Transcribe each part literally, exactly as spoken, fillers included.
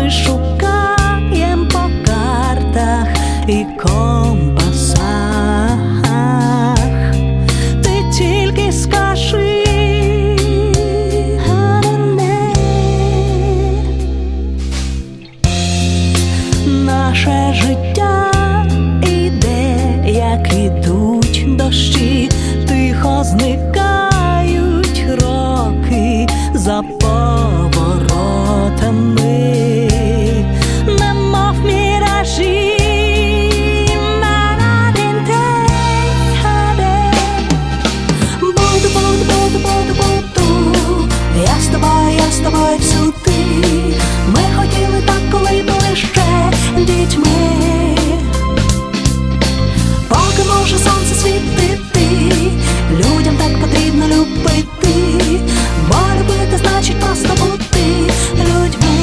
ми шукаєм по картах і компасах. Ти тільки скажи, наше життя іде, як ідуть дощі, тихо зникають роки за поворотами, немов міражі. Буду, буду, буду, буду, буду, я з тобою, я з тобою всюди. Ми хотіли так, коли були ще дітьми, поки може сонце світити, людям так потрібно любити, бо любити значить просто бути людьми.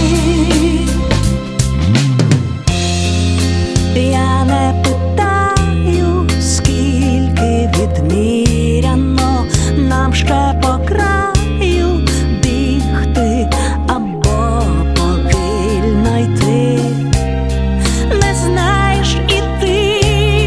Я не питаю, скільки відміряно нам ще по краю бігти або повільно йти. Не знаєш і ти.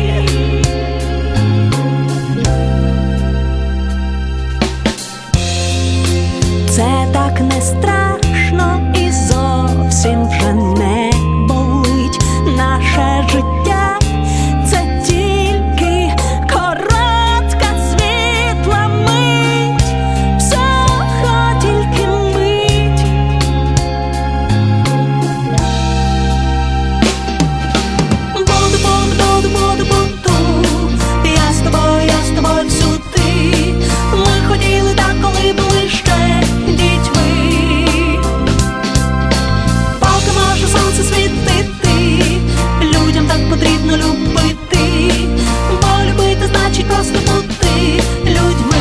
Це так не страшно і зовсім вже не болить. Наше життя – це тільки коротка світла мить, всього тільки мить. Буду, буду, буду, буду, буду, я з тобою, я з тобою всюди. Ми хотіли так, коли були ще дітьми, поки може сонце світити, людям так потрібно любити, бо любити значить просто бути людьми.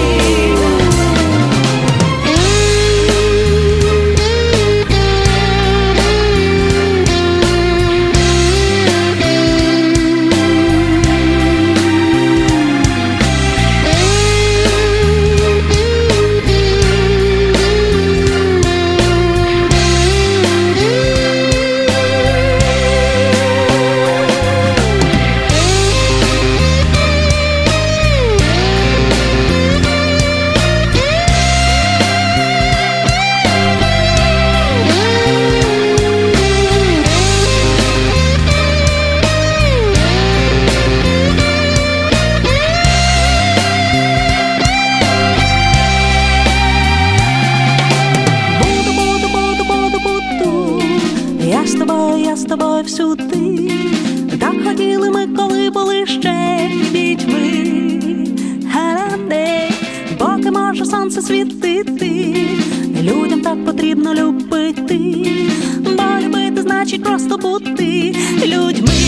Я з тобою, я з тобою всюди. Так хотіли ми, коли були ще дітьми. Гаранде, поки може сонце світити, людям так потрібно любити, бо любити значить просто бути людьми.